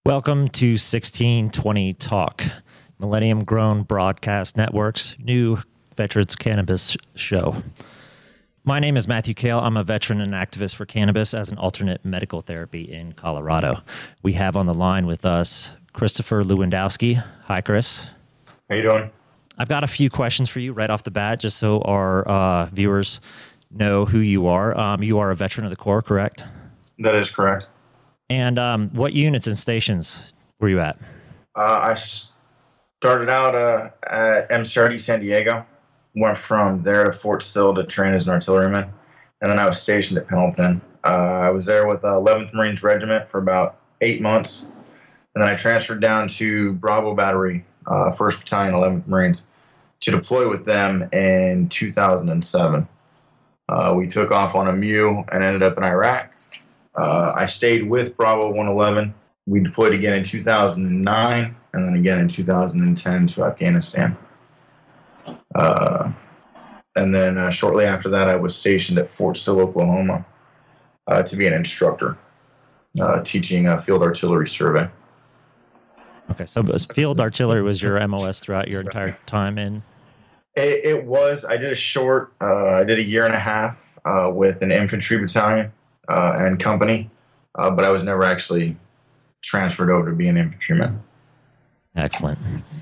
Welcome to 1620 Talk, Millennium Grown Broadcast Network's new Veterans Cannabis show. My name is Matthew Kale. I'm a veteran and activist for cannabis as an alternate medical therapy in Colorado. We have on the line with us Christopher Lewandowski. Hi, Chris. How you doing? I've got a few questions for you right off the bat, just so our viewers know who you are. You are a veteran of the Corps, correct? That is correct. And what units and stations were you at? I started out at MCRD San Diego, went from there to Fort Sill to train as an artilleryman, and then I was stationed at Pendleton. I was there with 11th Marines Regiment for about 8 months, and then I transferred down to Bravo Battery, 1st Battalion, 11th Marines, to deploy with them in 2007. We took off on a MEU and ended up in Iraq. I stayed with Bravo 111. We deployed again in 2009 and then again in 2010 to Afghanistan. And then shortly after that, I was stationed at Fort Sill, Oklahoma to be an instructor, teaching field artillery survey. Okay, so field artillery was your MOS throughout your entire time in? It was. I did a year and a half with an infantry battalion and company, but I was never actually transferred over to be an infantryman. Excellent.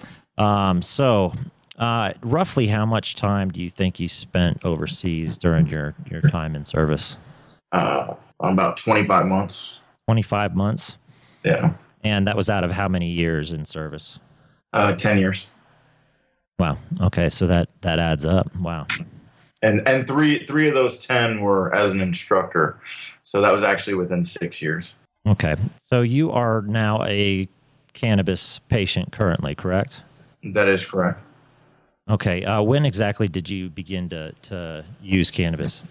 So roughly how much time do you think you spent overseas during your time in service? About 25 months. 25 months? Yeah. And that was out of how many years in service? 10 years. Wow. Okay, so that adds up. Wow. And three of those 10 were as an instructor. So that was actually within 6 years. Okay. So you are now a cannabis patient currently, correct? That is correct. Okay. When exactly did you begin to use cannabis?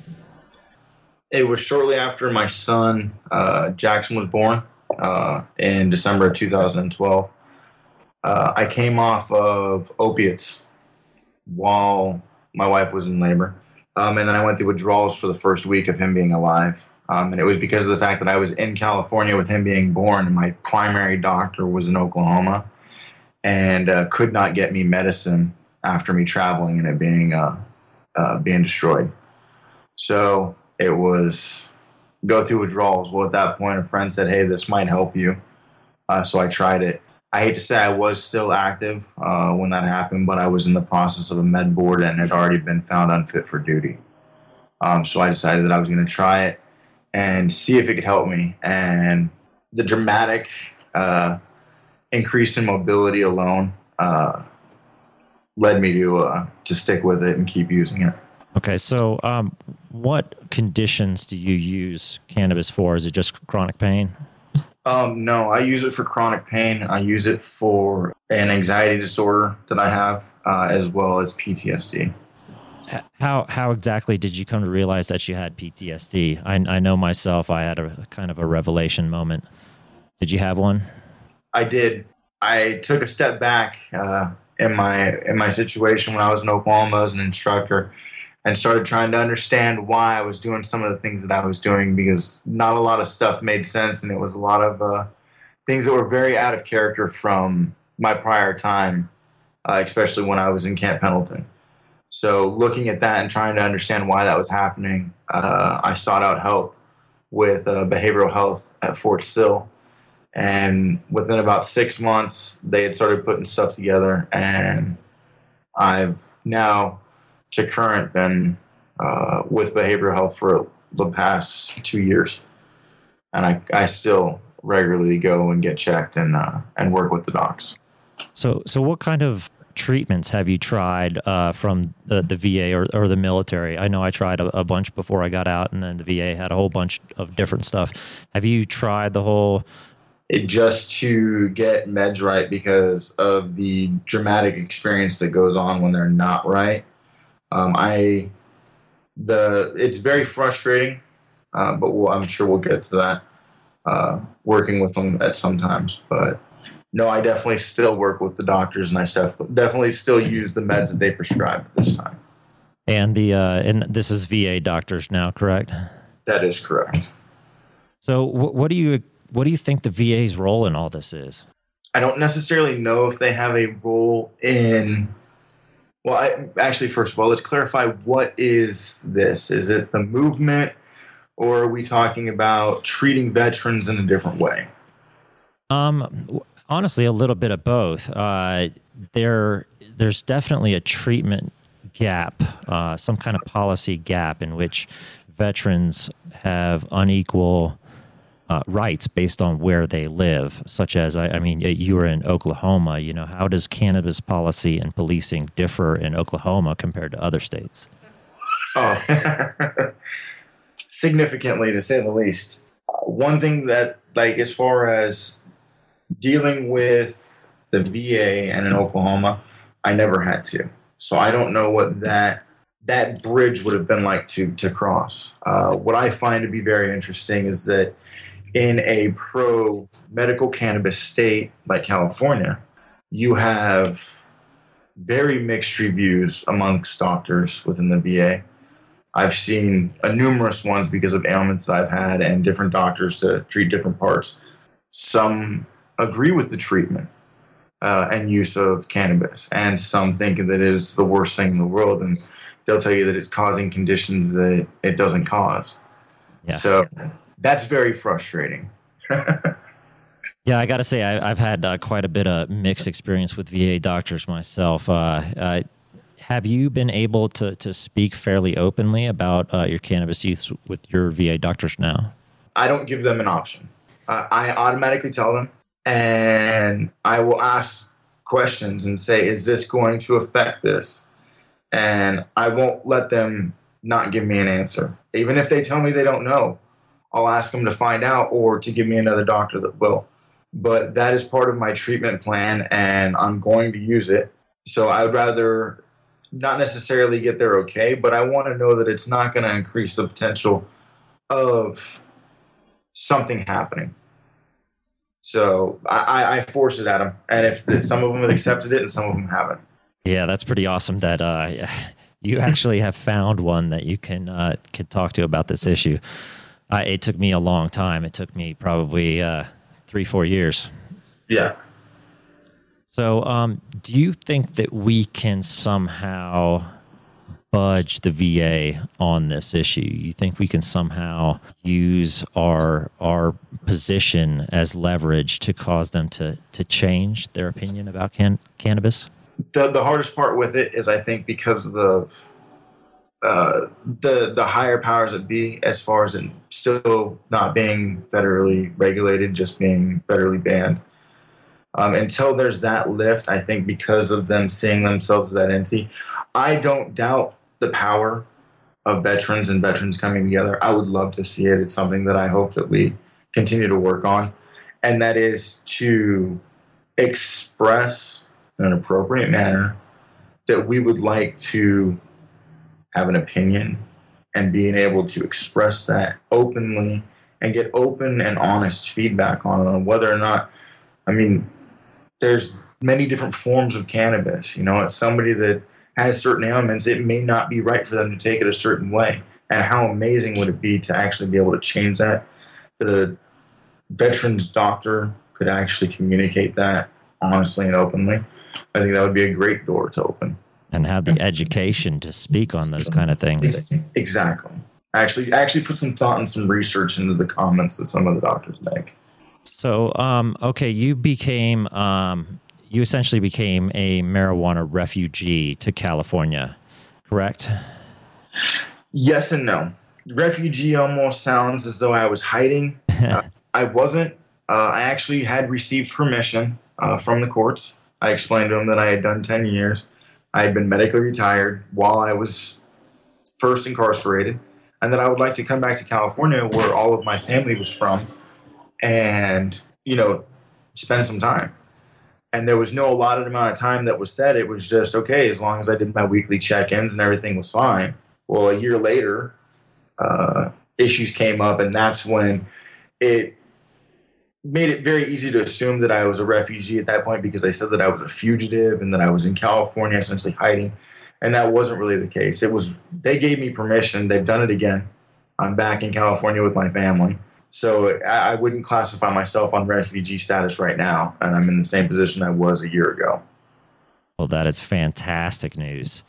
It was shortly after my son, Jackson, was born in December of 2012. I came off of opiates while my wife was in labor. And then I went through withdrawals for the first week of him being alive. And it was because of the fact that I was in California with him being born, and my primary doctor was in Oklahoma and could not get me medicine after me traveling and it being destroyed. So it was go through withdrawals. Well, at that point, a friend said, hey, this might help you. So I tried it. I hate to say I was still active when that happened, but I was in the process of a med board and had already been found unfit for duty. So I decided that I was going to try it and see if it could help me. And the dramatic increase in mobility alone led me to stick with it and keep using it. Okay, so what conditions do you use cannabis for? Is it just chronic pain? No, I use it for chronic pain. I use it for an anxiety disorder that I have, as well as PTSD. How exactly did you come to realize that you had PTSD? I know myself, I had a kind of a revelation moment. Did you have one? I did. I took a step back in my situation when I was in Oklahoma as an instructor and started trying to understand why I was doing some of the things that I was doing, because not a lot of stuff made sense, and it was a lot of things that were very out of character from my prior time, especially when I was in Camp Pendleton. So looking at that and trying to understand why that was happening, I sought out help with behavioral health at Fort Sill. And within about 6 months, they had started putting stuff together, and I've now to current been with behavioral health for the past 2 years. And I still regularly go and get checked and work with the docs. So what kind of treatments have you tried from the VA or the military? I know I tried a bunch before I got out, and then the VA had a whole bunch of different stuff. Have you tried the whole... It just to get meds right because of the dramatic experience that goes on when they're not right. It's very frustrating, but I'm sure we'll get to that working with them at sometimes. But no, I definitely still work with the doctors, and I definitely still use the meds that they prescribe at this time. And and this is VA doctors now, correct? That is correct. So what do you what do you think the VA's role in all this is? I don't necessarily know if they have a role in. Well, actually, first of all, let's clarify, what is this? Is it the movement, or are we talking about treating veterans in a different way? Honestly, a little bit of both. There's definitely a treatment gap, some kind of policy gap in which veterans have unequal rights based on where they live, such as, I mean, you were in Oklahoma. You know, how does cannabis policy and policing differ in Oklahoma compared to other states? Oh, significantly, to say the least. One thing that, like, as far as dealing with the VA and in Oklahoma, I never had to. So I don't know what that bridge would have been like to cross. What I find to be very interesting is that in a pro-medical cannabis state like California, you have very mixed reviews amongst doctors within the VA. I've seen numerous ones because of ailments that I've had and different doctors to treat different parts. Some agree with the treatment and use of cannabis, and some think that it is the worst thing in the world, and they'll tell you that it's causing conditions that it doesn't cause. Yeah. So that's very frustrating. Yeah, I got to say, I've had quite a bit of mixed experience with VA doctors myself. Have you been able to speak fairly openly about your cannabis use with your VA doctors now? I don't give them an option. I automatically tell them, and I will ask questions and say, is this going to affect this? And I won't let them not give me an answer. Even if they tell me they don't know, I'll ask them to find out or to give me another doctor that will. But that is part of my treatment plan, and I'm going to use it. So I would rather not necessarily get their okay, but I want to know that it's not going to increase the potential of something happening. So I force it at them. And if some of them have accepted it and some of them haven't. Yeah, that's pretty awesome that you actually have found one that you can talk to about this issue. It took me a long time. It took me probably 3-4 years. Yeah. So do you think that we can somehow budge the VA on this issue? You think we can somehow use our position as leverage to cause them to change their opinion about cannabis? The hardest part with it is, I think, because of the higher powers that be, as far as it still not being federally regulated, just being federally banned. Until there's that lift, I think because of them seeing themselves as that entity, I don't doubt the power of veterans and veterans coming together. I would love to see it. It's something that I hope that we continue to work on, and that is to express in an appropriate manner that we would like to have an opinion, and being able to express that openly and get open and honest feedback on whether or not, I mean, there's many different forms of cannabis. You know, as somebody that has certain ailments, it may not be right for them to take it a certain way. And how amazing would it be to actually be able to change that? The veteran's doctor could actually communicate that honestly and openly. I think that would be a great door to open. And have the education to speak on those kind of things. Exactly. Actually put some thought and some research into the comments that some of the doctors make. So, okay, you essentially became a marijuana refugee to California, correct? Yes and no. Refugee almost sounds as though I was hiding. I wasn't. I actually had received permission from the courts. I explained to them that I had done 10 years. I had been medically retired while I was first incarcerated, and that I would like to come back to California, where all of my family was from, and, you know, spend some time. And there was no allotted amount of time that was said. It was just, okay, as long as I did my weekly check-ins and everything was fine. Well, a year later, issues came up, and that's when it made it very easy to assume that I was a refugee at that point, because they said that I was a fugitive and that I was in California essentially hiding. And that wasn't really the case. They gave me permission. They've done it again. I'm back in California with my family. So I wouldn't classify myself on refugee status right now, and I'm in the same position I was a year ago. Well, that is fantastic news.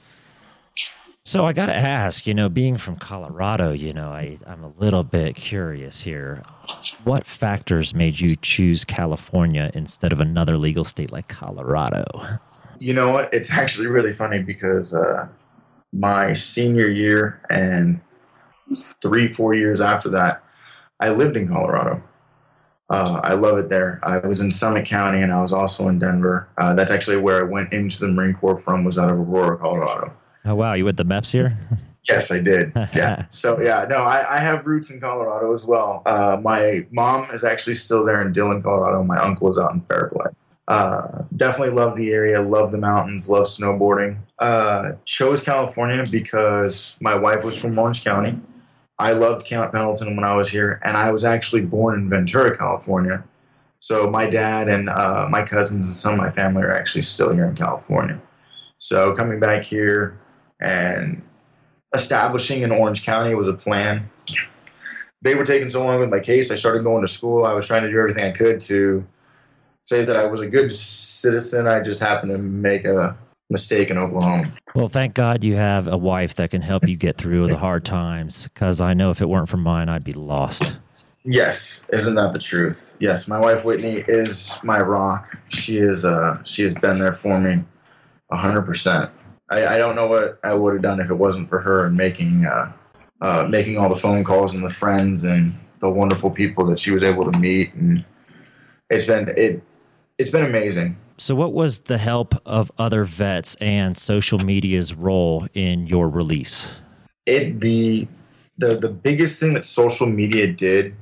So I got to ask, being from Colorado, I'm a little bit curious here. What factors made you choose California instead of another legal state like Colorado? You know what? It's actually really funny because my senior year and 3-4 years after that, I lived in Colorado. I love it there. I was in Summit County and I was also in Denver. That's actually where I went into the Marine Corps from, was out of Aurora, Colorado. Oh, wow. You went the MEPS here? Yes, I did. Yeah. So, I have roots in Colorado as well. My mom is actually still there in Dillon, Colorado. My uncle is out in Fairplay. Definitely love the area, love the mountains, love snowboarding. Chose California because my wife was from Orange County. I loved Camp Pendleton when I was here, and I was actually born in Ventura, California. So my dad and my cousins and some of my family are actually still here in California. So coming back here and establishing in Orange County was a plan. They were taking so long with my case. I started going to school. I was trying to do everything I could to say that I was a good citizen. I just happened to make a mistake in Oklahoma. Well, thank God you have a wife that can help you get through the hard times, because I know if it weren't for mine, I'd be lost. Yes, isn't that the truth? Yes, my wife Whitney is my rock. She has been there for me 100%. I don't know what I would have done if it wasn't for her and making all the phone calls and the friends and the wonderful people that she was able to meet, and it's been amazing. So what was the help of other vets and social media's role in your release? The biggest thing that social media did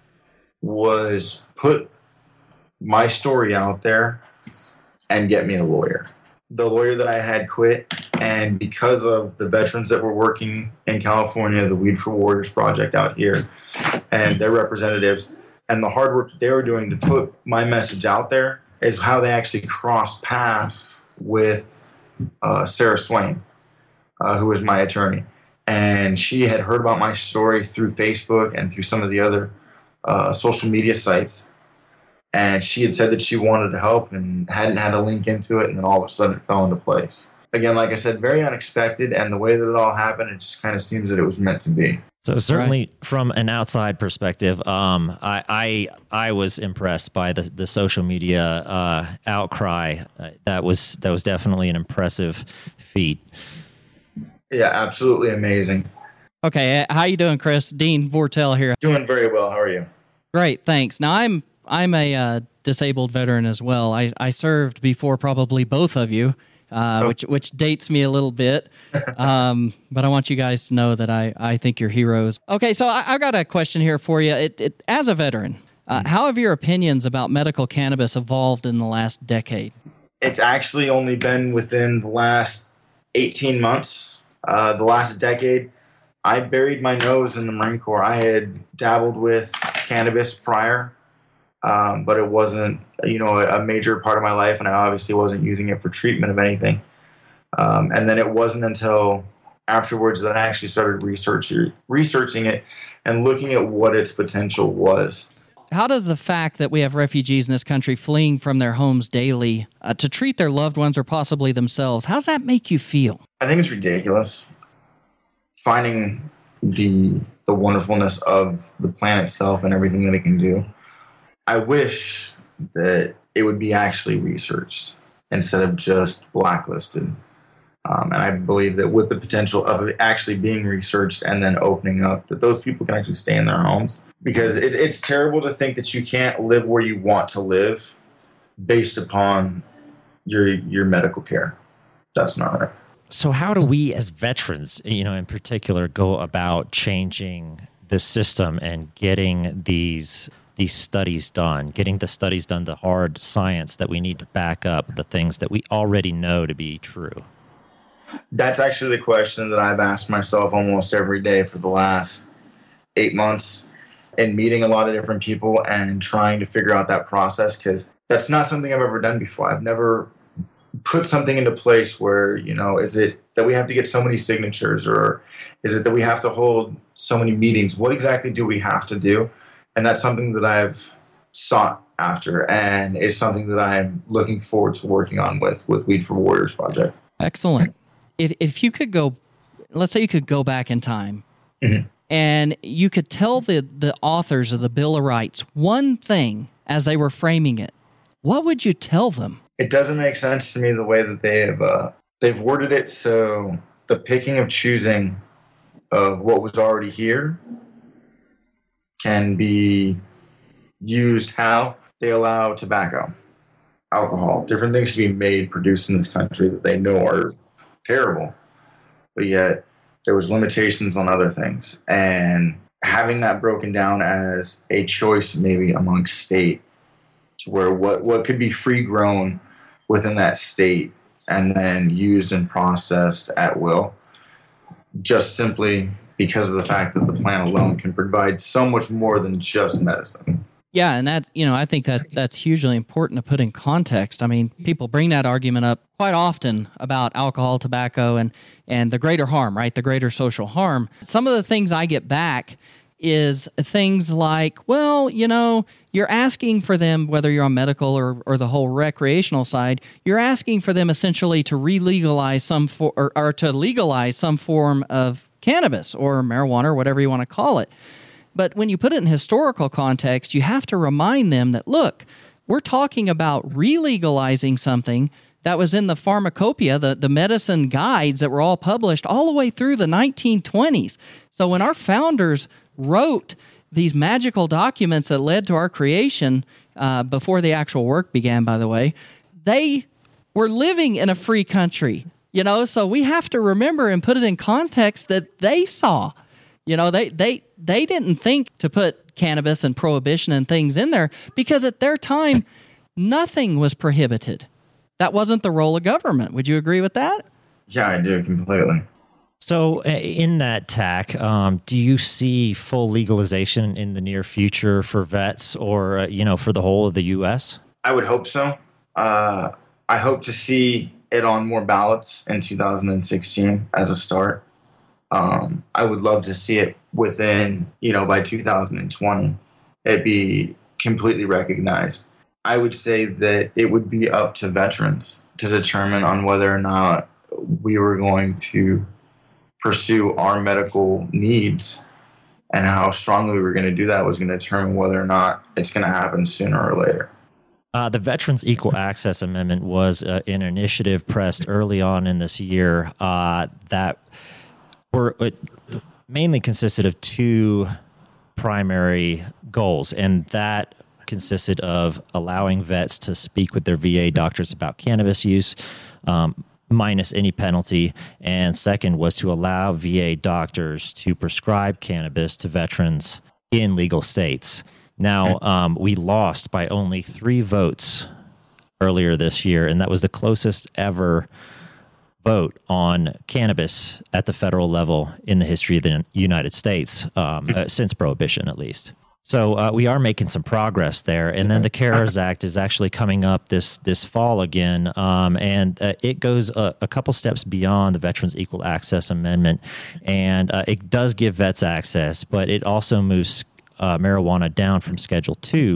was put my story out there and get me a lawyer. The lawyer that I had quit, and because of the veterans that were working in California, the Weed for Warriors project out here, and their representatives, and the hard work that they were doing to put my message out there, is how they actually crossed paths with Sarah Swain, who was my attorney. And she had heard about my story through Facebook and through some of the other social media sites. And she had said that she wanted to help and hadn't had a link into it, and then all of a sudden it fell into place. Again, like I said, very unexpected, and the way that it all happened, it just kind of seems that it was meant to be. So certainly from an outside perspective, I was impressed by the social media outcry. That was definitely an impressive feat. Yeah, absolutely amazing. Okay, how you doing, Chris? Dean Vortel here. Doing very well. How are you? Great, thanks. Now I'm a disabled veteran as well. I served before probably both of you. Which dates me a little bit, but I want you guys to know that I think you're heroes. Okay, so I've got a question here for you. As a veteran, how have your opinions about medical cannabis evolved in the last decade? It's actually only been within the last 18 months. The last decade, I buried my nose in the Marine Corps. I had dabbled with cannabis prior, but it wasn't, a major part of my life, and I obviously wasn't using it for treatment of anything. And then it wasn't until afterwards that I actually started researching it and looking at what its potential was. How does the fact that we have refugees in this country fleeing from their homes daily to treat their loved ones or possibly themselves, how does that make you feel? I think it's ridiculous. Finding the wonderfulness of the plant itself and everything that it can do. I wish that it would be actually researched instead of just blacklisted. And I believe that with the potential of it actually being researched and then opening up, that those people can actually stay in their homes. Because it's terrible to think that you can't live where you want to live based upon your medical care. That's not right. So how do we as veterans, in particular, go about changing the system and getting these studies done, getting the studies done, the hard science that we need to back up the things that we already know to be true? That's actually the question that I've asked myself almost every day for the last 8 months, and meeting a lot of different people and trying to figure out that process, because that's not something I've ever done before. I've never put something into place where, is it that we have to get so many signatures, or is it that we have to hold so many meetings? What exactly do we have to do? And that's something that I've sought after, and is something that I'm looking forward to working on with Weed for Warriors project. Excellent. If you could go, let's say you could go back in time, and you could tell the authors of the Bill of Rights one thing as they were framing it, what would you tell them? It doesn't make sense to me the way that they've worded it. So the picking of choosing of what was already here can be used how they allow tobacco, alcohol, different things to be made, produced in this country that they know are terrible, but yet there was limitations on other things. And having that broken down as a choice maybe amongst state, to where what could be free grown within that state and then used and processed at will, just simply because of the fact that the plant alone can provide so much more than just medicine. Yeah, and that, I think that's hugely important to put in context. I mean, people bring that argument up quite often about alcohol, tobacco, and the greater harm, right? The greater social harm. Some of the things I get back is things like, well, you're asking for them, whether you're on medical or the whole recreational side, you're asking for them essentially to re-legalize or to legalize some form of cannabis or marijuana or whatever you want to call it. But when you put it in historical context, you have to remind them that, look, we're talking about re-legalizing something that was in the pharmacopoeia, the medicine guides that were all published all the way through the 1920s. So when our founders wrote these magical documents that led to our creation, before the actual work began, by the way, they were living in a free country, so we have to remember and put it in context that they saw. They didn't think to put cannabis and prohibition and things in there because at their time, nothing was prohibited. That wasn't the role of government. Would you agree with that? Yeah, I do completely. So in that tack, do you see full legalization in the near future for vets or, for the whole of the U.S.? I would hope so. I hope to see it on more ballots in 2016 as a start. I would love to see it within, by 2020, it be completely recognized. I would say that it would be up to veterans to determine on whether or not we were going to pursue our medical needs, and how strongly we were going to do that was going to determine whether or not it's going to happen sooner or later. The Veterans Equal Access Amendment was an initiative pressed early on in this year that mainly consisted of two primary goals, and that consisted of allowing vets to speak with their VA doctors about cannabis use, minus any penalty, and second was to allow VA doctors to prescribe cannabis to veterans in legal states. Now, we lost by only 3 votes earlier this year, and that was the closest ever vote on cannabis at the federal level in the history of the United States, since Prohibition, at least. So we are making some progress there. And then the CARES Act is actually coming up this fall again, and it goes a couple steps beyond the Veterans Equal Access Amendment, and it does give vets access, but it also moves marijuana down from Schedule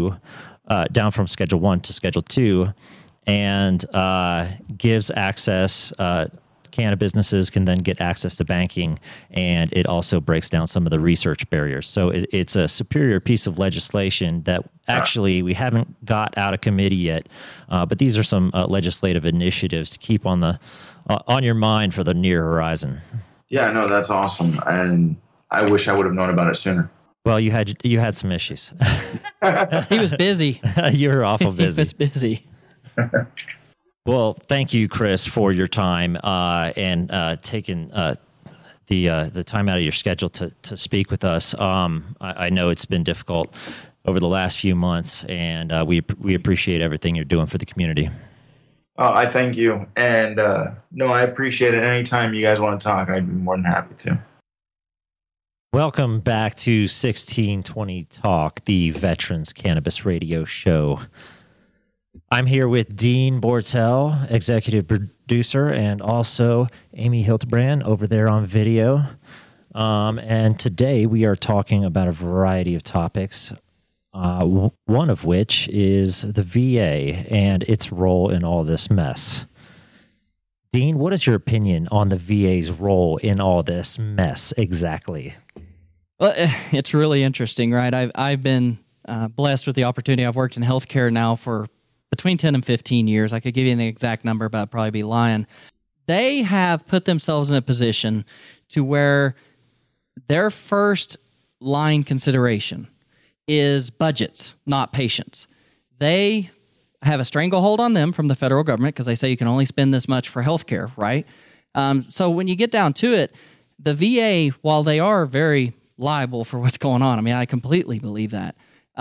1 to Schedule 2, and gives access. Cannabis businesses can then get access to banking, and it also breaks down some of the research barriers. So it's a superior piece of legislation that actually we haven't got out of committee yet, but these are some legislative initiatives to keep on your mind for the near horizon. Yeah, no, that's awesome, and I wish I would have known about it sooner. Well, you had some issues. He was busy. You were awful busy. He was busy. Well, thank you, Chris, for your time and taking the time out of your schedule to speak with us. I know it's been difficult over the last few months, and we appreciate everything you're doing for the community. I thank you, and I appreciate it. Anytime you guys want to talk, I'd be more than happy to. Welcome back to 1620 Talk, the Veterans Cannabis Radio Show. I'm here with Dean Bortel, executive producer, and also Amy Hildebrand over there on video. And today we are talking about a variety of topics. one of which is the VA and its role in all this mess. Dean, what is your opinion on the VA's role in all this mess exactly? Well, it's really interesting, right? I've been blessed with the opportunity. I've worked in healthcare now for between 10 and 15 years. I could give you an exact number, but I'd probably be lying. They have put themselves in a position to where their first line consideration is budgets, not patients. They have a stranglehold on them from the federal government because they say you can only spend this much for healthcare, right? So when you get down to it, the VA, while they are very liable for what's going on, I mean, I completely believe that.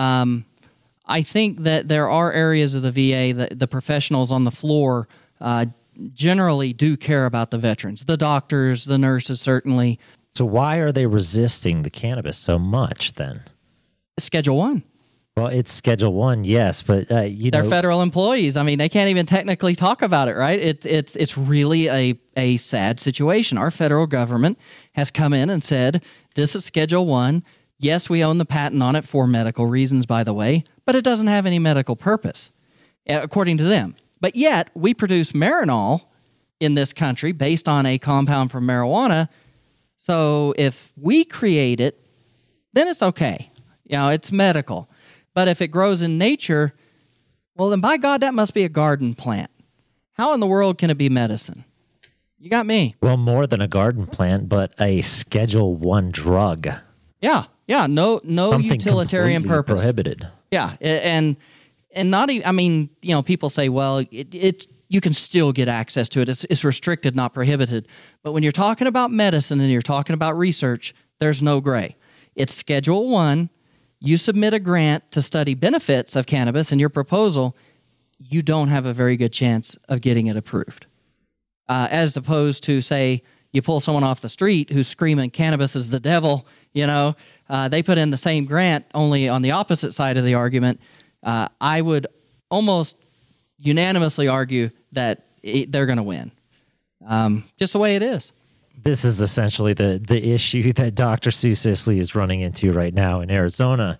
I think that there are areas of the VA that the professionals on the floor generally do care about the veterans, the doctors, the nurses, certainly. So why are they resisting the cannabis so much then? Schedule 1. Well, it's Schedule 1, yes, but they're federal employees. I mean, they can't even technically talk about it, right? It's really a sad situation. Our federal government has come in and said, this is Schedule 1. Yes, we own the patent on it for medical reasons, by the way, but it doesn't have any medical purpose, according to them. But yet, we produce Marinol in this country based on a compound from marijuana. So if we create it, then it's okay. You know, it's medical. But if it grows in nature, well, then by God, that must be a garden plant. How in the world can it be medicine? You got me. Well, more than a garden plant, but a Schedule 1 drug. Yeah, no Something utilitarian purpose. Prohibited. Yeah, and not even, I mean, you know, people say, well, it's you can still get access to it. It's restricted, not prohibited. But when you're talking about medicine and you're talking about research, there's no gray. It's Schedule 1. You submit a grant to study benefits of cannabis, and your proposal, you don't have a very good chance of getting it approved. As opposed to, say, you pull someone off the street who's screaming cannabis is the devil, you know, they put in the same grant, only on the opposite side of the argument. I would almost unanimously argue that they're going to win. Just the way it is. This is essentially the issue that Dr. Sue Sisley is running into right now in Arizona.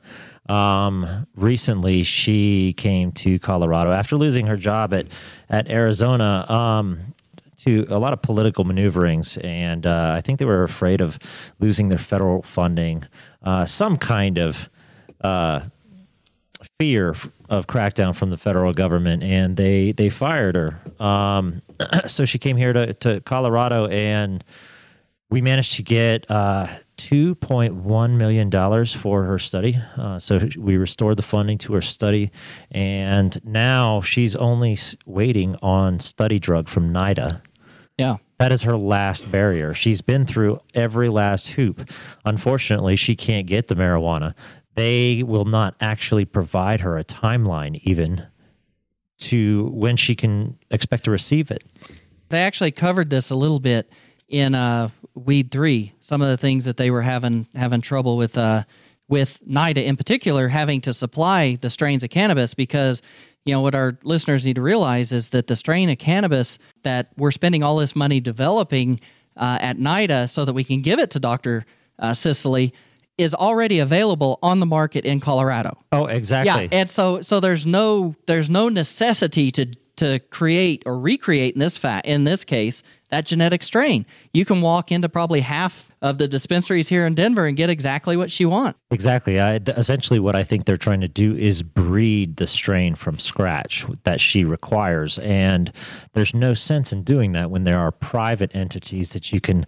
Recently, she came to Colorado after losing her job at Arizona to a lot of political maneuverings, and I think they were afraid of losing their federal funding, some kind of fear of crackdown from the federal government, and they fired her. So she came here to Colorado, and we managed to get $2.1 million for her study. So we restored the funding to her study, and now she's only waiting on study drug from NIDA. Yeah. That is her last barrier. She's been through every last hoop. Unfortunately, she can't get the marijuana. They will not actually provide her a timeline even to when she can expect to receive it. They actually covered this a little bit in Weed 3, some of the things that they were having trouble with NIDA in particular, having to supply the strains of cannabis because, you know, what our listeners need to realize is that the strain of cannabis that we're spending all this money developing at NIDA so that we can give it to Dr. Sisley is already available on the market in Colorado. Oh, exactly. Yeah, and so there's no necessity to create or recreate in this case that genetic strain. You can walk into probably half of the dispensaries here in Denver and get exactly what you want. Exactly. Essentially, what I think they're trying to do is breed the strain from scratch that she requires, and there's no sense in doing that when there are private entities that you can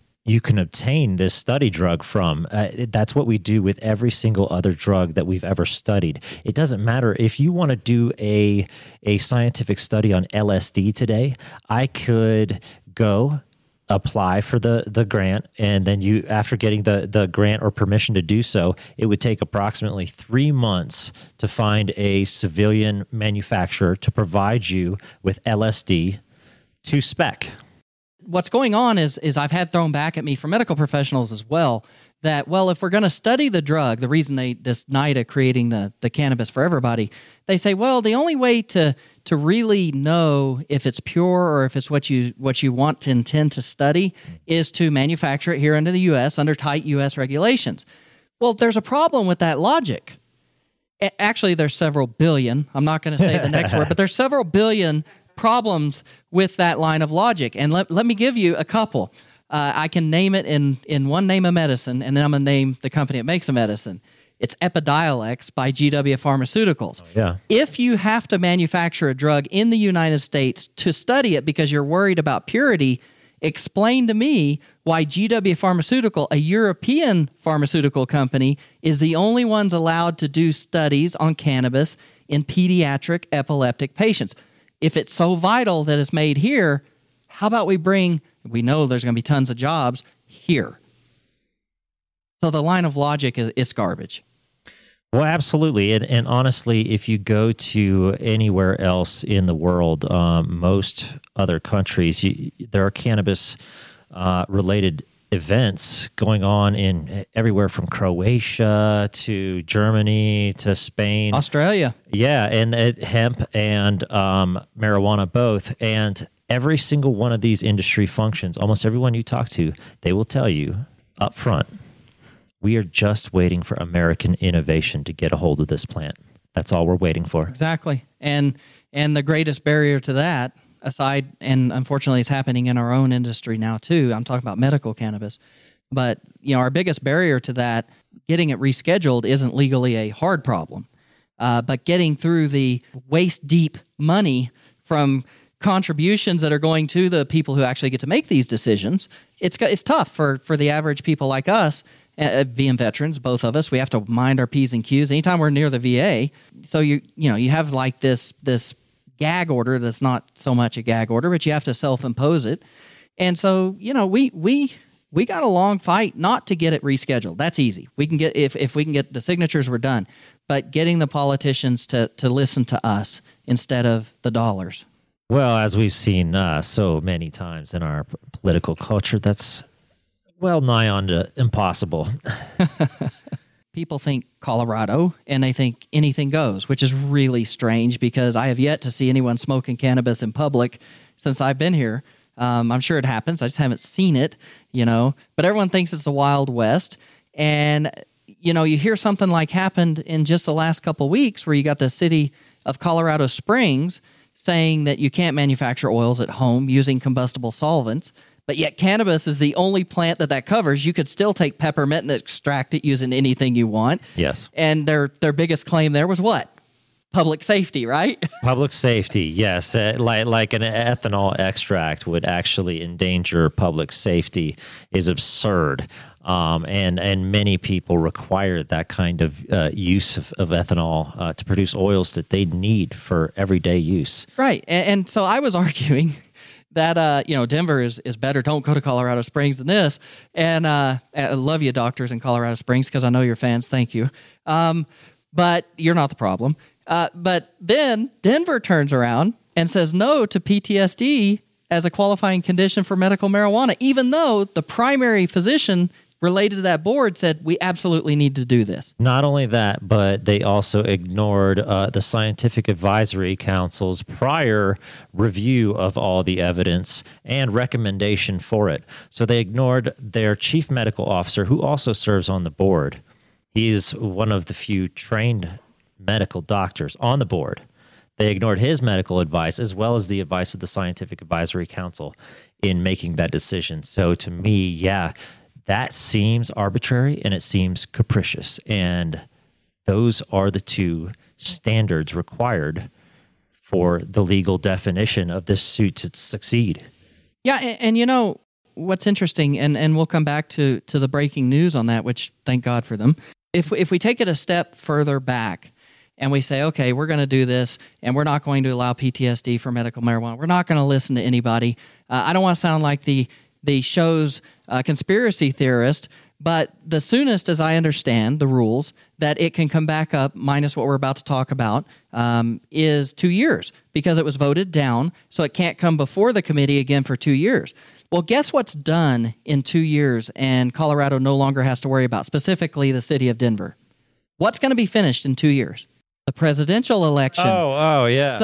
obtain this study drug from. That's what we do with every single other drug that we've ever studied. It doesn't matter if you want to do a scientific study on LSD today. I could go apply for the grant, and then you, after getting the grant or permission to do so, it would take approximately 3 months to find a civilian manufacturer to provide you with LSD to spec. What's going on is I've had thrown back at me from medical professionals as well that, well, if we're going to study the drug, the reason this NIDA creating the cannabis for everybody, they say, well, the only way to really know if it's pure or if it's what you want to intend to study is to manufacture it here into the U.S. under tight U.S. regulations. Well, there's a problem with that logic. Actually, there's several billion. I'm not going to say the next word, but there's several billion problems with that line of logic. And let me give you a couple. I can name it in one name of medicine, and then I'm going to name the company that makes the medicine. It's Epidiolex by GW Pharmaceuticals. Oh, yeah. If you have to manufacture a drug in the United States to study it because you're worried about purity, explain to me why GW Pharmaceutical, a European pharmaceutical company, is the only ones allowed to do studies on cannabis in pediatric epileptic patients. If it's so vital that it's made here, how about we know there's going to be tons of jobs here. So the line of logic is garbage. Well, absolutely. And honestly, if you go to anywhere else in the world, most other countries, there are cannabis related events going on in everywhere from Croatia to Germany to Spain. Australia. Yeah, and hemp and marijuana both. And every single one of these industry functions, almost everyone you talk to, they will tell you up front, we are just waiting for American innovation to get a hold of this plant. That's all we're waiting for. Exactly. And the greatest barrier to that, aside, and unfortunately it's happening in our own industry now too, I'm talking about medical cannabis, but our biggest barrier to that, getting it rescheduled isn't legally a hard problem. But getting through the waist-deep money from contributions that are going to the people who actually get to make these decisions, it's tough for the average people like us. Being veterans, both of us, we have to mind our P's and Q's anytime we're near the VA. So you have like this gag order that's not so much a gag order, but you have to self-impose it. And so we got a long fight not to get it rescheduled. That's easy. We can get if we can get the signatures, we're done. But getting the politicians to listen to us instead of the dollars. Well, as we've seen so many times in our political culture, that's well nigh on to impossible. People think Colorado and they think anything goes, which is really strange because I have yet to see anyone smoking cannabis in public since I've been here. I'm sure it happens. I just haven't seen it, but everyone thinks it's the Wild West. And, you hear something like happened in just the last couple of weeks where you got the city of Colorado Springs saying that you can't manufacture oils at home using combustible solvents. But yet cannabis is the only plant that covers. You could still take peppermint and extract it using anything you want. Yes. And their biggest claim there was what? Public safety, right? Public safety, yes. Like an ethanol extract would actually endanger public safety is absurd. And many people require that kind of use of ethanol to produce oils that they need for everyday use. Right. And so I was arguing that, Denver is better. Don't go to Colorado Springs than this. And I love you, doctors in Colorado Springs, because I know you're fans. Thank you. But you're not the problem. But then Denver turns around and says no to PTSD as a qualifying condition for medical marijuana, even though the primary physician related to that board said, we absolutely need to do this. Not only that, but they also ignored the Scientific Advisory Council's prior review of all the evidence and recommendation for it. So they ignored their chief medical officer, who also serves on the board. He's one of the few trained medical doctors on the board. They ignored his medical advice as well as the advice of the Scientific Advisory Council in making that decision. So to me, that seems arbitrary and it seems capricious. And those are the two standards required for the legal definition of this suit to succeed. Yeah, and what's interesting, and we'll come back to the breaking news on that, which thank God for them. If we take it a step further back and we say, okay, we're going to do this and we're not going to allow PTSD for medical marijuana, we're not going to listen to anybody. I don't want to sound like the show's conspiracy theorist, but the soonest, as I understand the rules, that it can come back up, minus what we're about to talk about, is 2 years because it was voted down, so it can't come before the committee again for 2 years. Well, guess what's done in 2 years and Colorado no longer has to worry about, specifically the city of Denver? What's going to be finished in 2 years? The presidential election. Oh, yeah.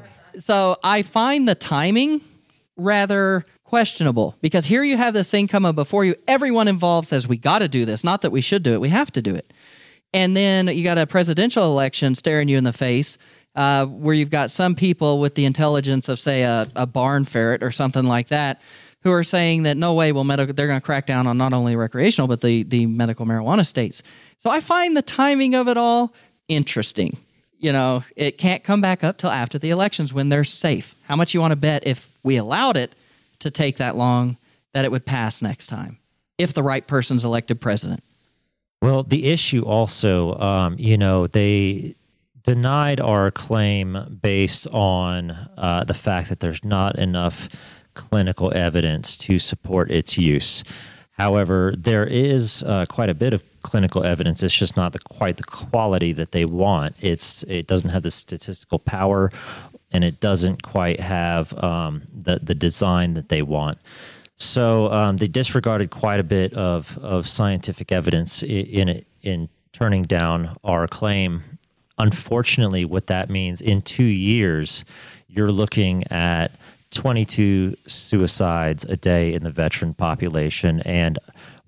So I find the timing rather questionable because here you have this thing coming before you. Everyone involved says we got to do this. Not that we should do it. We have to do it. And then you got a presidential election staring you in the face, where you've got some people with the intelligence of, say, a barn ferret or something like that, who are saying that no way they're going to crack down on not only recreational, but the medical marijuana states. So I find the timing of it all interesting. It can't come back up till after the elections when they're safe. How much you want to bet if we allowed it to take that long that it would pass next time, if the right person's elected president? Well, the issue also, they denied our claim based on the fact that there's not enough clinical evidence to support its use. However, there is quite a bit of clinical evidence. It's just not quite the quality that they want. It doesn't have the statistical power, and it doesn't quite have the design that they want. So they disregarded quite a bit of scientific evidence in turning down our claim. Unfortunately, what that means, in 2 years, you're looking at 22 suicides a day in the veteran population and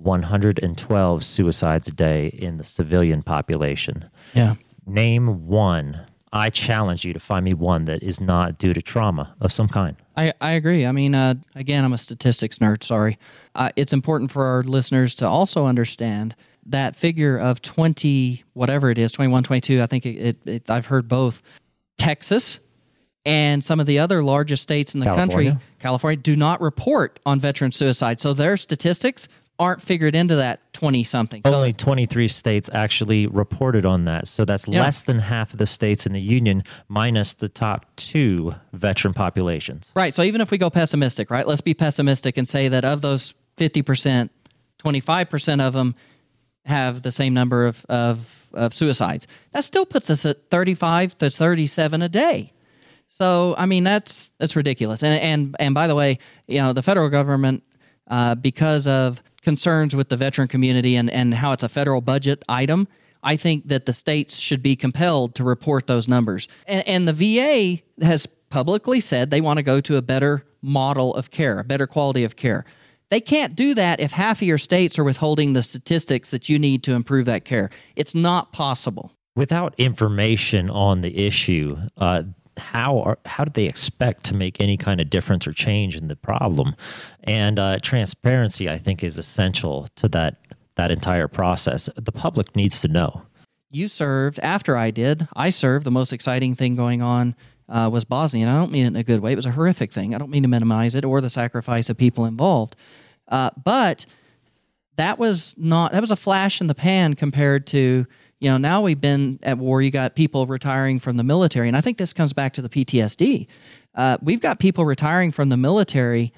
112 suicides a day in the civilian population. Yeah. Name one. I challenge you to find me one that is not due to trauma of some kind. I agree. I mean, again, I'm a statistics nerd, sorry. It's important for our listeners to also understand that figure of 20, whatever it is, 21, 22, I think I've heard both. Texas and some of the other largest states in the country, California, do not report on veteran suicide. So their statistics aren't figured into that 20-something. Only 23 states actually reported on that. So that's less than half of the states in the union, minus the top 2 veteran populations. Right. So even if we go pessimistic, right, let's be pessimistic and say that of those 50%, 25% of them have the same number of suicides. That still puts us at 35 to 37 a day. So, I mean, that's ridiculous. And by the way, the federal government, because of concerns with the veteran community and how it's a federal budget item, I think that the states should be compelled to report those numbers. And the VA has publicly said they want to go to a better model of care, a better quality of care. They can't do that if half of your states are withholding the statistics that you need to improve that care. It's not possible. Without information on the issue, how do they expect to make any kind of difference or change in the problem? And transparency, I think, is essential to that entire process. The public needs to know. You served after I did. I served. The most exciting thing going on was Bosnia. And I don't mean it in a good way. It was a horrific thing. I don't mean to minimize it or the sacrifice of people involved. But that was a flash in the pan compared to, now we've been at war. You got people retiring from the military. And I think this comes back to the PTSD. We've got people retiring from the military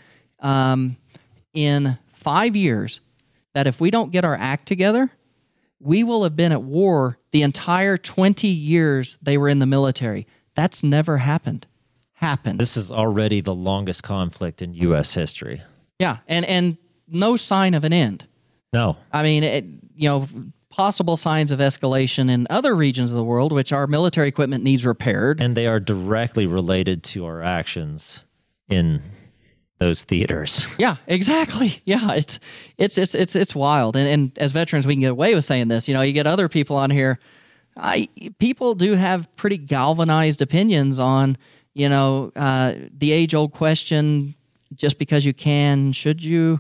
in 5 years that if we don't get our act together, we will have been at war the entire 20 years they were in the military. That's never happened. This is already the longest conflict in U.S. history. Yeah, and no sign of an end. No. I mean, possible signs of escalation in other regions of the world, which our military equipment needs repaired. And they are directly related to our actions in those theaters. Yeah, exactly. Yeah, it's wild. And as veterans, we can get away with saying this. You get other people on here. People do have pretty galvanized opinions on, the age-old question, just because you can, should you?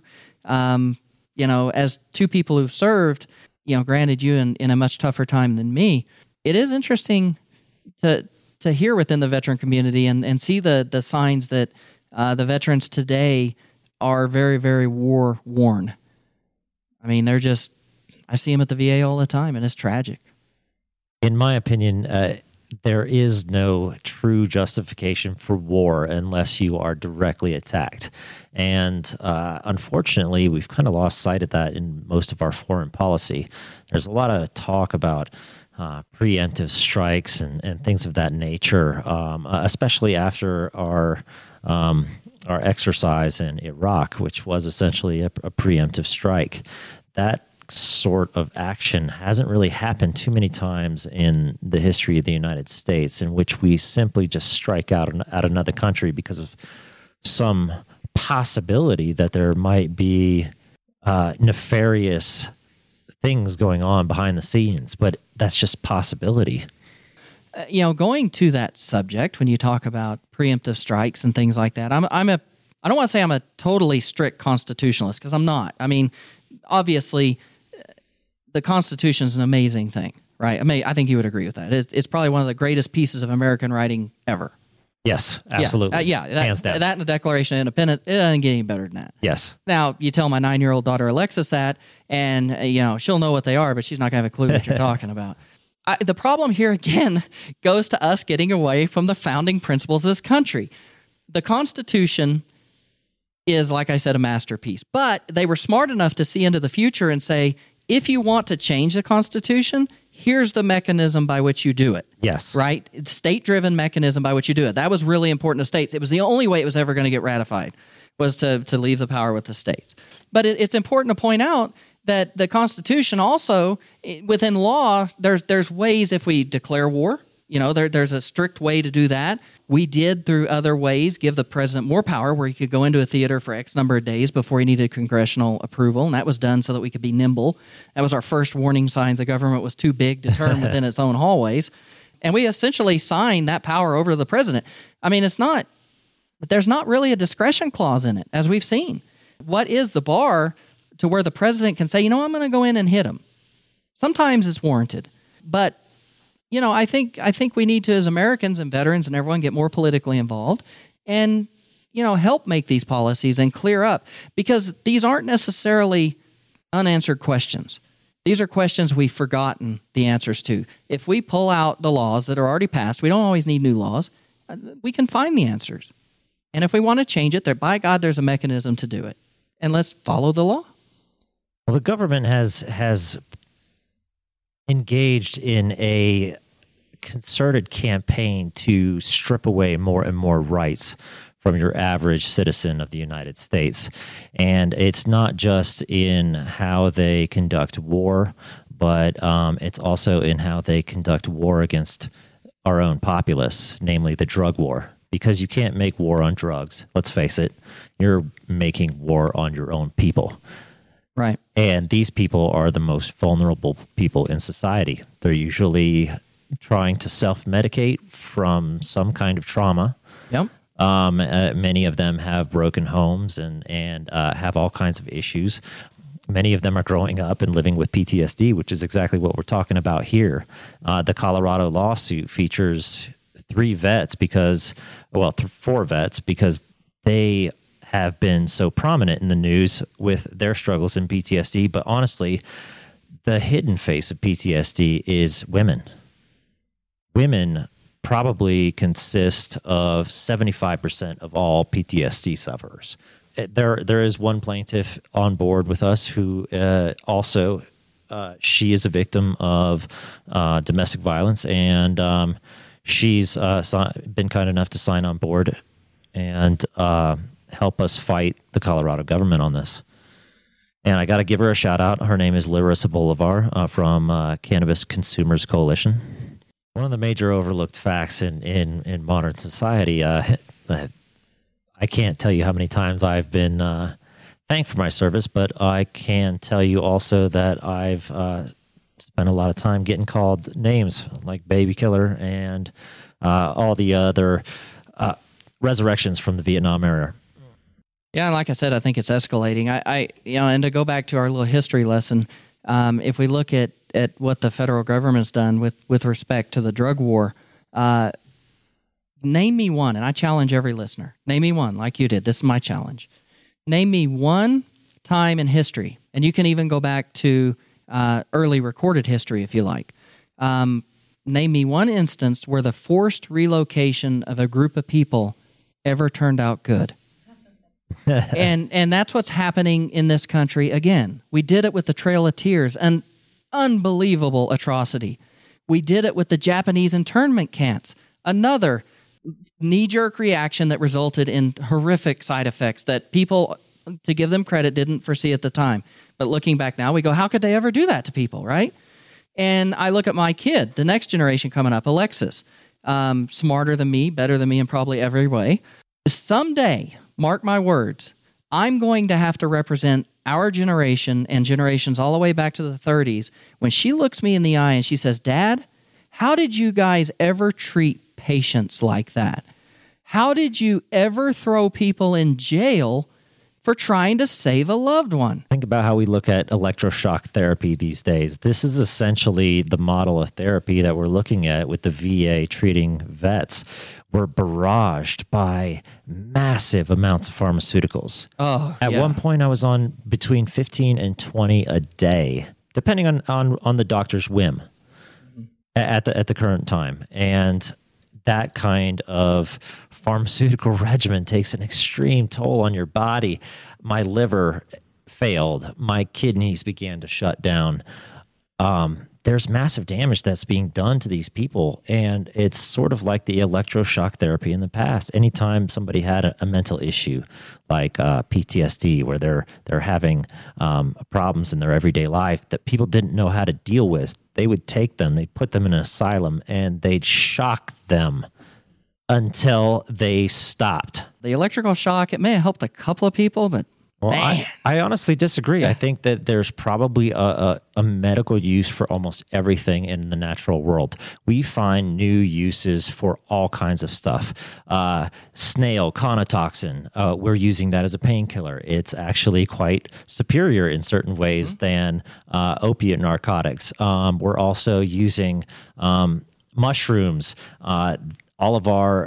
As two people who've served, granted you in a much tougher time than me, it is interesting to hear within the veteran community and see the signs that the veterans today are very, very war-worn. I mean, I see them at the VA all the time, and it's tragic. In my opinion, there is no true justification for war unless you are directly attacked. And unfortunately, we've kind of lost sight of that in most of our foreign policy. There's a lot of talk about preemptive strikes and things of that nature, especially after our exercise in Iraq, which was essentially a preemptive strike. That sort of action hasn't really happened too many times in the history of the United States, in which we simply just strike out at another country because of some possibility that there might be nefarious things going on behind the scenes, but that's just possibility. Going to that subject, when you talk about preemptive strikes and things like that, I don't want to say I'm a totally strict constitutionalist, because I'm not. I mean, obviously, the Constitution is an amazing thing, right? I think you would agree with that. It's probably one of the greatest pieces of American writing ever. Yes, absolutely. Hands down. That and the Declaration of Independence, it doesn't get any better than that. Yes. Now, you tell my 9-year-old daughter Alexis that, and she'll know what they are, but she's not going to have a clue what you're talking about. The problem here, again, goes to us getting away from the founding principles of this country. The Constitution is, like I said, a masterpiece. But they were smart enough to see into the future and say, if you want to change the Constitution, here's the mechanism by which you do it. Yes. Right? It's state-driven mechanism by which you do it. That was really important to states. It was the only way it was ever going to get ratified, was to leave the power with the states. But it's important to point out that the Constitution also, within law, there's ways if we declare war, there's a strict way to do that. We did, through other ways, give the president more power, where he could go into a theater for X number of days before he needed congressional approval, and that was done so that we could be nimble. That was our first warning signs the government was too big to turn within its own hallways. And we essentially signed that power over to the president. I mean, but there's not really a discretion clause in it, as we've seen. What is the bar to where the president can say, I'm going to go in and hit him? Sometimes it's warranted. But, I think we need to, as Americans and veterans and everyone, get more politically involved and, help make these policies and clear up. Because these aren't necessarily unanswered questions. These are questions we've forgotten the answers to. If we pull out the laws that are already passed, we don't always need new laws, we can find the answers. And if we want to change it, by God, there's a mechanism to do it. And let's follow the law. Well, the government has engaged in a concerted campaign to strip away more and more rights from your average citizen of the United States. And it's not just in how they conduct war, but it's also in how they conduct war against our own populace, namely the drug war. Because you can't make war on drugs. Let's face it, you're making war on your own people. Right. And these people are the most vulnerable people in society. They're usually trying to self-medicate from some kind of trauma. Yep. Many of them have broken homes and have all kinds of issues. Many of them are growing up and living with PTSD, which is exactly what we're talking about here. The Colorado lawsuit features 4 vets because they have been so prominent in the news with their struggles in PTSD. But honestly, the hidden face of PTSD is women. Women probably consist of 75% of all PTSD sufferers. There is one plaintiff on board with us who also she is a victim of domestic violence, and she's been kind enough to sign on board and help us fight the Colorado government on this. And I got to give her a shout out. Her name is Larissa Bolivar from Cannabis Consumers Coalition. One of the major overlooked facts in modern society, I can't tell you how many times I've been thanked for my service, but I can tell you also that I've spent a lot of time getting called names like baby killer and all the other resurrections from the Vietnam era. Yeah, and like I said, I think it's escalating. And to go back to our little history lesson, if we look at what the federal government's done with respect to the drug war, name me one, and I challenge every listener. Name me one, like you did. This is my challenge. Name me one time in history, and you can even go back to early recorded history if you like. Name me one instance where the forced relocation of a group of people ever turned out good. and that's what's happening in this country again. We did it with the Trail of Tears, an unbelievable atrocity. We did it with the Japanese internment camps, another knee-jerk reaction that resulted in horrific side effects that people, to give them credit, didn't foresee at the time. But looking back now, we go, how could they ever do that to people, right? And I look at my kid, the next generation coming up, Alexis, smarter than me, better than me in probably every way. Someday, mark my words, I'm going to have to represent our generation and generations all the way back to the 30s. When she looks me in the eye and she says, Dad, how did you guys ever treat patients like that? How did you ever throw people in jail for trying to save a loved one? Think about how we look at electroshock therapy these days. This is essentially the model of therapy that we're looking at with the VA treating vets. We're barraged by massive amounts of pharmaceuticals. At one point, I was on between 15 and 20 a day, depending on the doctor's whim at the current time. And that kind of pharmaceutical regimen takes an extreme toll on your body. My liver failed. My kidneys began to shut down. There's massive damage that's being done to these people. And it's sort of like the electroshock therapy in the past. Anytime somebody had a mental issue like PTSD, where they're having problems in their everyday life that people didn't know how to deal with, they would take them, they'd put them in an asylum, and they'd shock them until they stopped. The electrical shock, it may have helped a couple of people, but I honestly disagree. I think that there's probably a medical use for almost everything in the natural world. We find new uses for all kinds of stuff. Snail, conotoxin, we're using that as a painkiller. It's actually quite superior in certain ways than opiate narcotics. We're also using mushrooms. All of our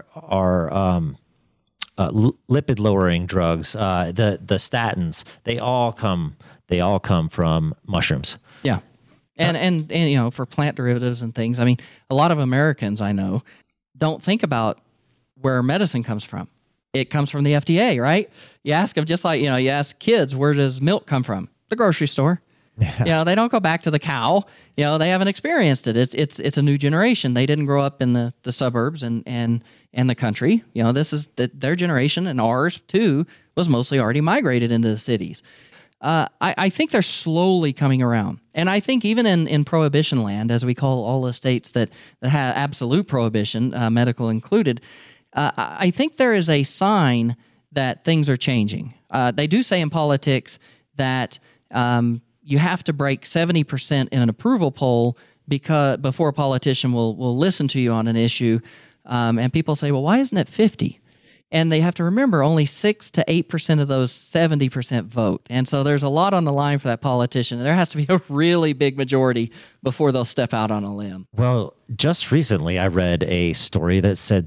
lipid lowering drugs, the statins, they all come from mushrooms. Yeah. And you know, for plant derivatives and things, I mean, a lot of Americans I know don't think about where medicine comes from. It comes from the FDA, right? You ask them, just like, you know, you ask kids, where does milk come from? The grocery store. Yeah. You know, they don't go back to the cow. You know, they haven't experienced it. It's a new generation. They didn't grow up in the suburbs and the country. You know, this is their generation, and ours too was mostly already migrated into the cities. I think they're slowly coming around, and I think even in prohibition land, as we call all the states that have absolute prohibition, medical included, I think there is a sign that things are changing. They do say in politics that you have to break 70% in an approval poll before a politician will listen to you on an issue. And people say, well, why isn't it 50? And they have to remember only 6 to 8% of those 70% vote. And so there's a lot on the line for that politician. There has to be a really big majority before they'll step out on a limb. Well, just recently I read a story that said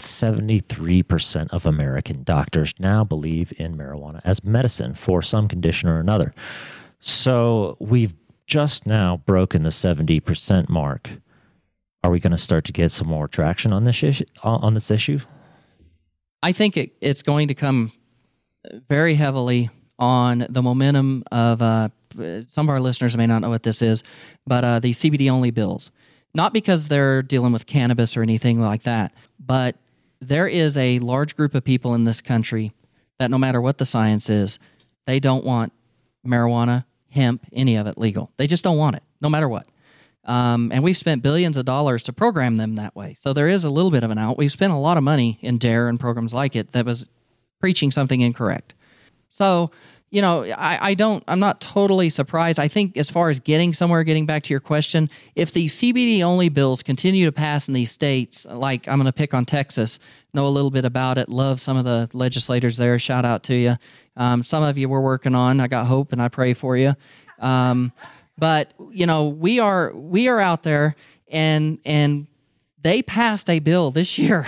73% of American doctors now believe in marijuana as medicine for some condition or another. So we've just now broken the 70% mark. Are we going to start to get some more traction on this issue? I think it's going to come very heavily on the momentum of some of our listeners may not know what this is, but the CBD-only bills. Not because they're dealing with cannabis or anything like that, but there is a large group of people in this country that no matter what the science is, they don't want marijuana, hemp, any of it legal. They just don't want it, no matter what. And we've spent billions of dollars to program them that way. So there is a little bit of an out. We've spent a lot of money in DARE and programs like it that was preaching something incorrect. So, you know, I'm not totally surprised. I think as far as getting back to your question, if the CBD-only bills continue to pass in these states, like I'm going to pick on Texas, know a little bit about it, love some of the legislators there, shout out to you. Some of you we're working on. I got hope and I pray for you. But, you know, we are out there, and they passed a bill this year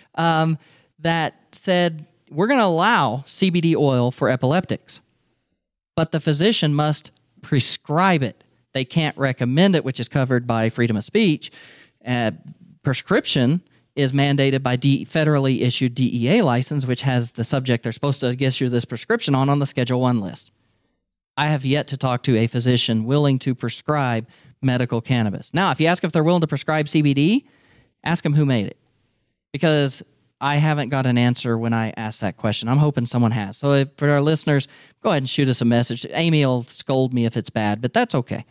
that said we're going to allow CBD oil for epileptics, but the physician must prescribe it. They can't recommend it, which is covered by freedom of speech. Prescription is mandated by federally issued DEA license, which has the subject they're supposed to issue this prescription on the Schedule I list. I have yet to talk to a physician willing to prescribe medical cannabis. Now, if you ask if they're willing to prescribe CBD, ask them who made it, because I haven't got an answer when I ask that question. I'm hoping someone has. So for our listeners, go ahead and shoot us a message. Amy will scold me if it's bad, but that's okay.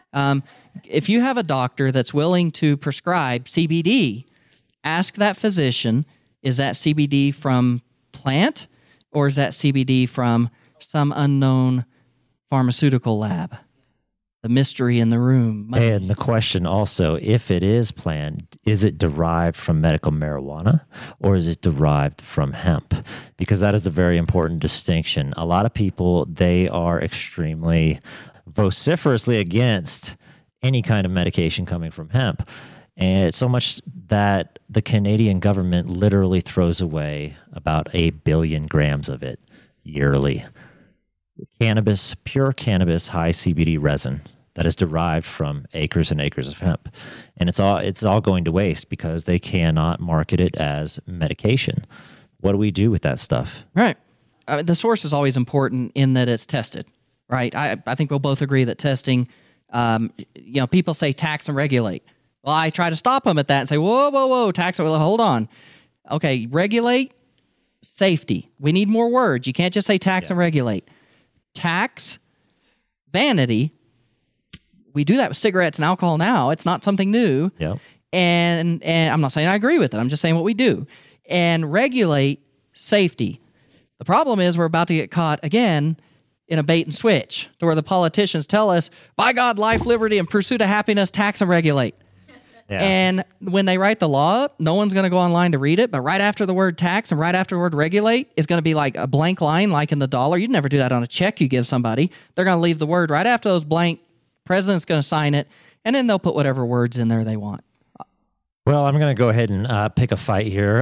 If you have a doctor that's willing to prescribe CBD, ask that physician, is that CBD from plant or is that CBD from some unknown pharmaceutical lab. The mystery in the room. And the question also, if it is planned, is it derived from medical marijuana or is it derived from hemp? Because that is a very important distinction. A lot of people, they are extremely vociferously against any kind of medication coming from hemp. And it's so much that the Canadian government literally throws away about 1 billion grams of it yearly. Cannabis, pure cannabis, high CBD resin that is derived from acres and acres of hemp. And it's all going to waste because they cannot market it as medication. What do we do with that stuff? Right. The source is always important in that it's tested, right? I think we'll both agree that testing, people say tax and regulate. Well, I try to stop them at that and say, whoa, tax, hold on. Okay, regulate, safety. We need more words. You can't just say tax and regulate. Tax, vanity. We do that with cigarettes and alcohol now. It's not something new. Yep. And I'm not saying I agree with it. I'm just saying what we do. And regulate, safety. The problem is we're about to get caught again in a bait and switch to where the politicians tell us, by God, life, liberty, and pursuit of happiness, tax and regulate. Yeah. And when they write the law, no one's going to go online to read it, but right after the word tax and right after the word regulate is going to be like a blank line like in the dollar. You'd never do that on a check you give somebody. They're going to leave the word right after those blank. President's going to sign it, and then they'll put whatever words in there they want. Well, I'm going to go ahead and pick a fight here.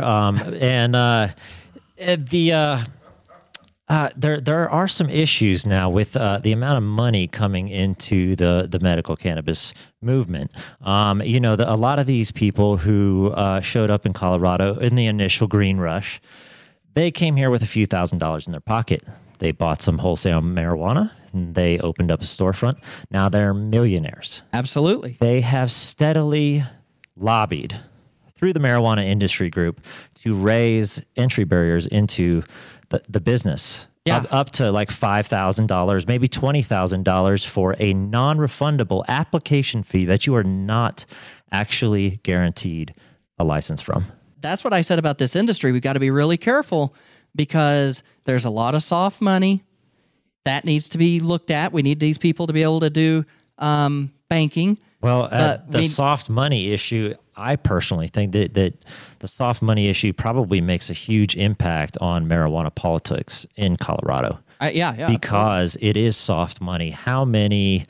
There are some issues now with the amount of money coming into the medical cannabis movement. A lot of these people who showed up in Colorado in the initial green rush, they came here with a few $1,000s in their pocket. They bought some wholesale marijuana, and they opened up a storefront. Now they're millionaires. Absolutely. They have steadily lobbied through the marijuana industry group to raise entry barriers into the business. Yeah. Up to like $5,000, maybe $20,000 for a non-refundable application fee that you are not actually guaranteed a license from. That's what I said about this industry. We've got to be really careful because there's a lot of soft money that needs to be looked at. We need these people to be able to do banking. Well, the soft money issue, I personally think that the soft money issue probably makes a huge impact on marijuana politics in Colorado. Yeah. Because it is soft money. How many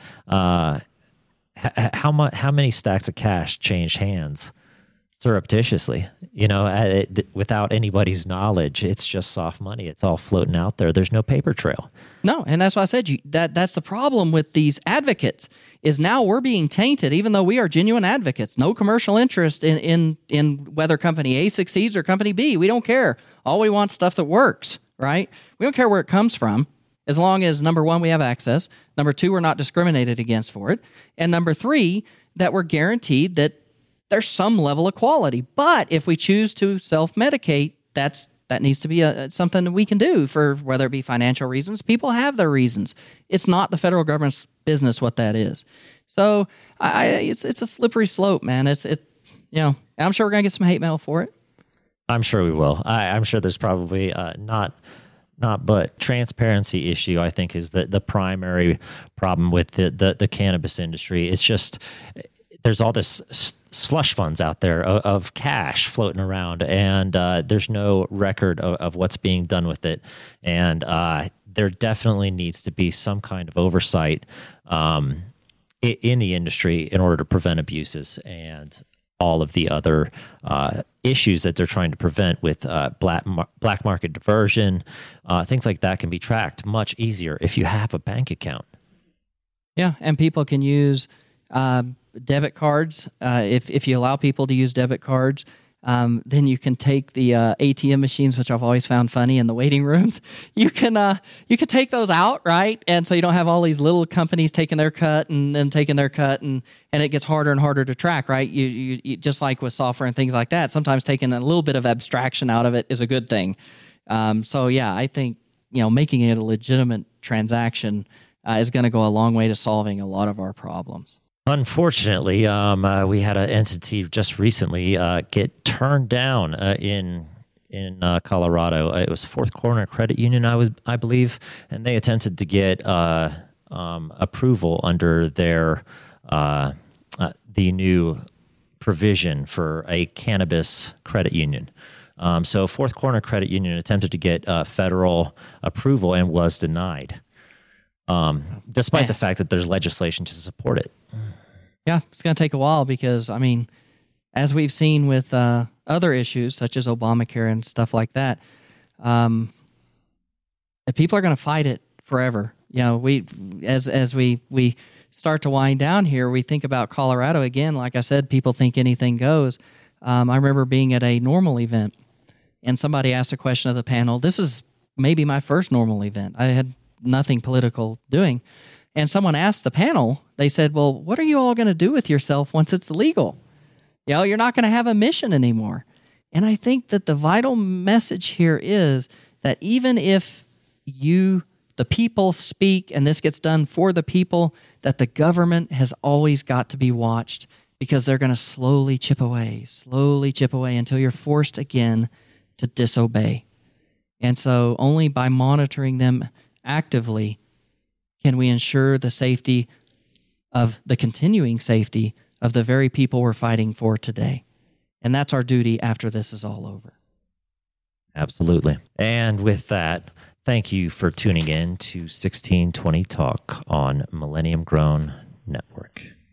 stacks of cash changed hands surreptitiously? Without anybody's knowledge. It's just soft money. It's all floating out there. There's no paper trail. No, and that's why I said that's the problem with these advocates. Is now we're being tainted, even though we are genuine advocates. No commercial interest in whether company A succeeds or company B. We don't care. All we want is stuff that works, right? We don't care where it comes from, as long as, number one, we have access. Number two, we're not discriminated against for it. And number three, that we're guaranteed that there's some level of quality. But if we choose to self-medicate, that needs to be something that we can do for whether it be financial reasons. People have their reasons. It's not the federal government's business what that is. So it's a slippery slope, man. I'm sure we're gonna get some hate mail for it. I'm sure we will. I'm sure there's probably but transparency issue, I think, is the primary problem with the cannabis industry. It's just there's all this slush funds out there of cash floating around, and there's no record of what's being done with it. And there definitely needs to be some kind of oversight in the industry in order to prevent abuses and all of the other issues that they're trying to prevent with black market diversion. Things like that can be tracked much easier if you have a bank account. Yeah, and people can use debit cards. If you allow people to use debit cards, then you can take the ATM machines, which I've always found funny in the waiting rooms. You can take those out, right? And so you don't have all these little companies taking their cut and then taking their cut, and it gets harder and harder to track, right? You just like with software and things like that, sometimes taking a little bit of abstraction out of it is a good thing. So yeah, I think making it a legitimate transaction is going to go a long way to solving a lot of our problems. Unfortunately, we had an entity just recently get turned down in in Colorado. It was Fourth Corner Credit Union, I believe, and they attempted to get approval under their the new provision for a cannabis credit union. So Fourth Corner Credit Union attempted to get federal approval and was denied, despite the fact that there's legislation to support it. Yeah, it's going to take a while because, I mean, as we've seen with other issues such as Obamacare and stuff like that, people are going to fight it forever. You know, as we start to wind down here, we think about Colorado again. Like I said, people think anything goes. I remember being at a normal event, and somebody asked a question of the panel. This is maybe my first normal event. I had nothing political doing. And someone asked the panel, they said, well, what are you all going to do with yourself once it's legal? You know, you're not going to have a mission anymore. And I think that the vital message here is that even if the people speak, and this gets done for the people, that the government has always got to be watched, because they're going to slowly chip away until you're forced again to disobey. And so only by monitoring them actively can we ensure the safety of the continuing safety of the very people we're fighting for today. And that's our duty after this is all over. Absolutely. And with that, thank you for tuning in to 1620 Talk on Millennium Grown Network.